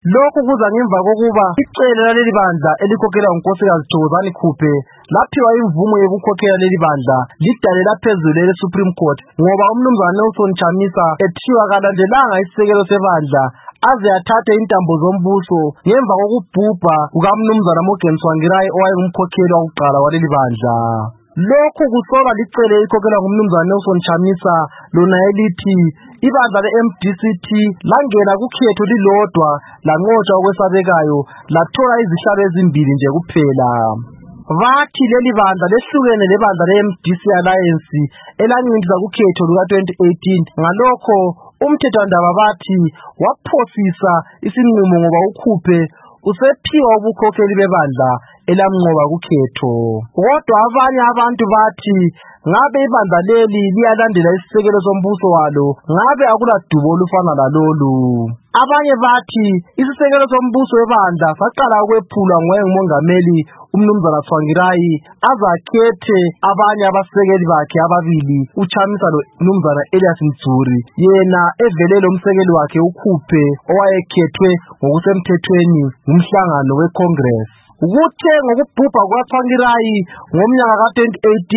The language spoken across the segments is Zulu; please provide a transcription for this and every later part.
Lokhu kuza ngemva kokuba icele laleli bandla elikhokhelwa ngunkosikazi Thokozani Khuphe laphiwa imvumo yokukhokhela leli bandla lidalela phezulu le-Supreme Court ngoba umnumzana Nelson Chamisa ethiwa kalandelanga isisekelo sebandla aze athathe intambo zombuso ngemva kokubhubha kukamnumzana Morgan Tsvangirai owayengumkhokheli wakuqala waleli bandla. Lokhu kusola licele elikhokhelwa ngumnumzana Nelson Chamisa lona elithi ibandla le-MDC-T langena kukhetho lilodwa lanqotshwa okwesabekayo lathola izihlalo ezimbili nje kuphela. Bathi leli bandla lehlukene lebandla le-MDC Alliance elancintiswa kukhetho luka-2018. Ngalokho umthethwandaba bathi waphosisa isinqumo ngoba uKhuphe usephiwa ubukhokheli bebandla elamnqoba kukhetho. Kodwa abanye abantu bathi ngabe ibandla leli liyalandela isisekelo sombuso walo, ngabe akuladubo olufana lalolu. Abanye bathi isisekelo sombuso webandla saqala ukwephulwa ngoyengumongameli umnumzana Tsvangirai azakhethe abanye abasekeli bakhe ababili, uChamisa nomnumzana Elias Mdzuri, yena evelele umsekeli wakhe uKhuphe owayekhethwe ngokusemthethweni ngumhlangano weCongress. Kuthe ngokubhubha kukaTsvangirai ngomnyaka ka-2018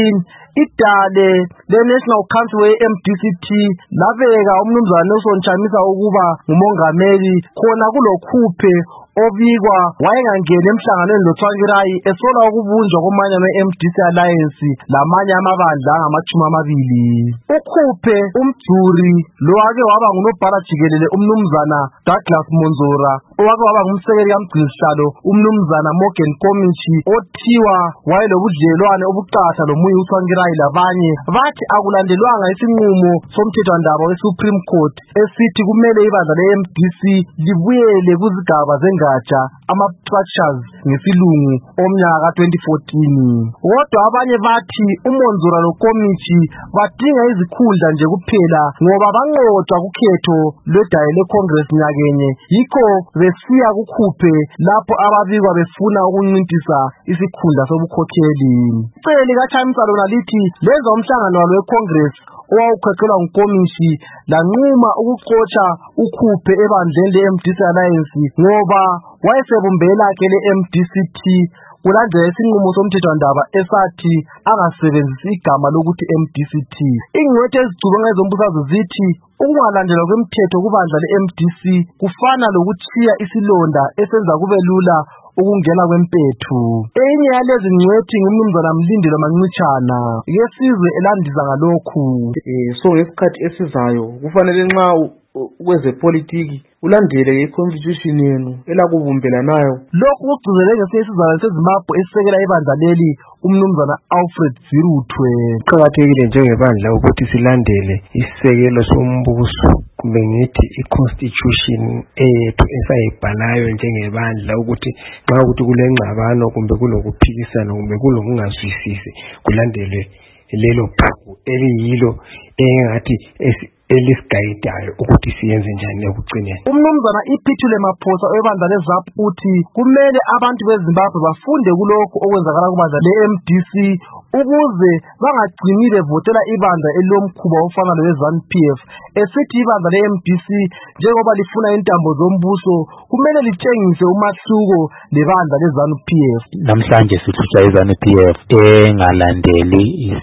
idale le-National Council we-MDC-T labeka umnumzana Nelson Chamisa ukuba ngumongameli, khona kuloKhuphe obikwa wayengangeni emhlanganweni loTsvangirai esola ukubunjwa komanyano we-MDC Alliance lamanye amabandla angama-20. uKhuphe, uMdzuri lowake waba ngunobhala jikelele umnumzana Douglas Monzora, owake waba ngumsekeli kamgcinisihlalo umnumzana Morgan Komichi othiwa wayelobudlelwane obuqatha lomunye uTsvangirai labanye, bathi akulandelwanga isinqumo somthethwandaba we-Supreme Court esithi kumele ibandla le-MDC libuyele kuzigaba zengatsha ama-structures ngesilungu omnyaka ka-2014. Kodwa abanye bathi uMonzora loKomichi badinga izikhundla nje kuphela ngoba banqotshwa kukhetho lwedaye le-Congress nyakenye, yikho besiya kuKhuphe lapho ababikwa befuna ukuncintisa isikhundla sobukhokheli. Icele likaChamisa lona lithi lenza umhlangano walo we-Congress owawukhokhelwa nguKomichi lanquma ukuxotsha uKhuphe ebandleni le-MDC Alliance ngoba wayesebumbela ke le-MDC-T kulandela isinqumo somthethwandaba esathi angasebenzisi igama lokuthi MDC-T. Ingcwethi ezicubanga ezombusazwe zithi ukungalandelwa kwemithetho kubandla le-MDC kufana lokuchiya isilonda esenza kube lula ukungena kwempethu. Enye yalezi ngcwethi ngumnumzana Mlindelo Mancitshana yesizwe elandisa ngalokhu. So ngesikhathi esizayo kufanele nxa kwezepolitiki ulandele i-constitution yenu elakubumbela nayo. Lokhu kugcizelwe ngesinye isizathu seZimbabwe esisekela ibandla leli umnumzana Alfred Ziruthwe. Kuqakathekile njengebandla ukuthi silandele isisekelo sombuso, kumbe ngithi i-constitution eyethu esayibhalayo njengebandla, ukuthi nxa ukuthi kulengxabano kumbe kulokuphikisana kumbe kulokungazwisisi kulandelwe lelo bhuku eliyilo engathi elisigayidayo ukuthi siyenze njani ekugcineni. Umnumzana Iphithule Maphosa webandla leZAP uthi kumele abantu beZimbabwe bafunde kulokhu okwenzakala kubandla le-MDC ukuze bangagcini bevotela ibandla elilomkhuba ofana lowe-ZANU-PF, esithi ibandla le-MDC njengoba lifuna intambo zombuso kumele litshengise umahluko lebandla le-ZANU-PF. Namhlanje sihlutshwa i-ZANU-PF engalandeli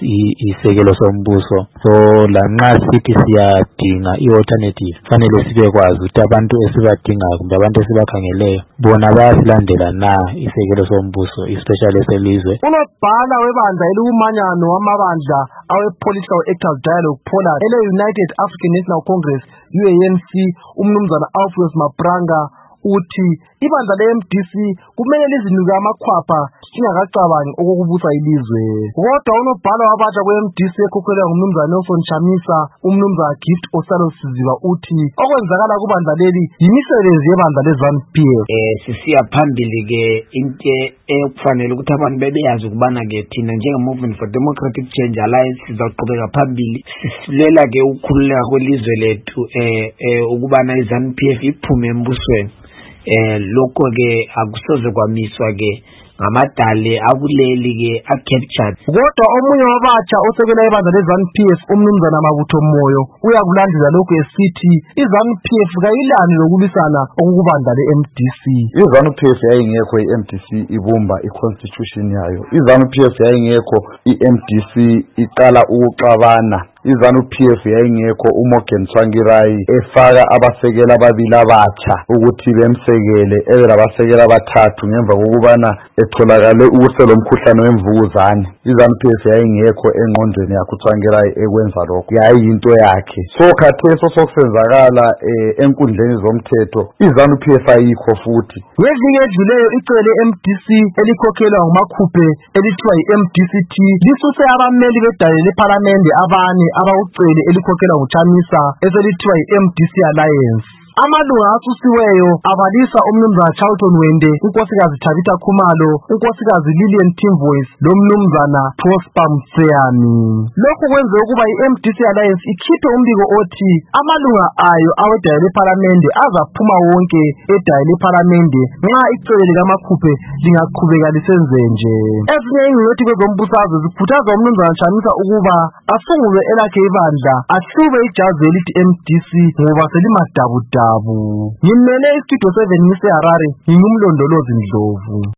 isekelo sombuso, so lanxa sithi siyadinga i-alternative fanele sibekwazi ukuthi abantu esibadingayo kumbe abantu esibakhangeleyo bona bayasilandela na isekelo sombuso, especially eselizwe. Unobhala webandla elikumanyano wamabandla awe-Political Actors Dialogue Poland ele-United African National Congress UANC umnumzana Alpheus Mabranga uthi ibandla le-MDC kumele lizinike amakhwapha singakacabangi okokubusa ilizwe. Kodwa unobhala wabatsha kwe-MDC ekhokhelwa ngumnumzana Nelson Chamisa umnumzana Gift Osalo Siziba uthi okwenzakala kubandla leli yimisebenzi yebandla le-ZANU-PF. Sisiya phambili ke into ekufanele ukuthi abantu bebeyazi ukubana ke thina njenge-Movement for Democratic Change Alliance sizaqhubeka phambili sisilela ke ukukhululeka kwelizwe lethu ukubana i-ZANU-PF iphume embusweni. Lokho ke akusoze kwamiswa ke ngamadale akuleli ke a-captured. Kodwa omunye wabatsha osekela ibandla le-ZANU-PF umnumzana Mabutho Moyo uyakulandela lokhu esithi i-ZANU-PF kayilani lokulwisana okubandla le-MDC. I-ZANU-PF yayingekho i-MDC ibumba i-constitution yayo. I-ZANU-PF yayingekho i-MDC iqala ukuxabana. I-ZANU-PF yayingekho uMorgan Tsvangirai efaka abasekela ababili abatsha ukuthi bemsekele abasekela abathathu ngemva kokubana etholakale ukuselo mkhuhlane wemvukuzane. I-ZANU-PF yayingekho engqondweni yakhe uTsvangirai ekwenza lokho, yayinto yakhe. So khatheso sokusenzakala enkundleni zomthetho i-ZANU-PF ayikho futhi. Ngeviki edluleyo icele le-MDC elikhokhelwa nguMakhuphe elithiwa yi-MDCT lisuse abameli bedale lePhalamende abane abawucele elikhokhelwa nguChamisa eselithiwa yi-MDC Alliance. Amalunga asusiweyo abalisa umnumzana Charlton Wende, unkosikazi Tabitha Khumalo, unkosikazi Lillian Timvoice lomnumzana Prosper Mtseyami. Lokhu kwenze ukuba i-MDC Alliance ikhiphe umbiko othi amalunga ayo awedale lePhalamende azaphuma wonke edale lePhalamende nxa icele likaMakhuphe lingaqhubeka lisenzenje. Ezinye ingcwethi kwezombusazwe zikhuthaza umnumzana Chamisa ukuba asungule elakhe ibandla ahlube ijazi elithi MDC ngoba selimadabudabu. Ngimele iStudio 7 ngise Harare, ngingumlondolozi Ndlovu.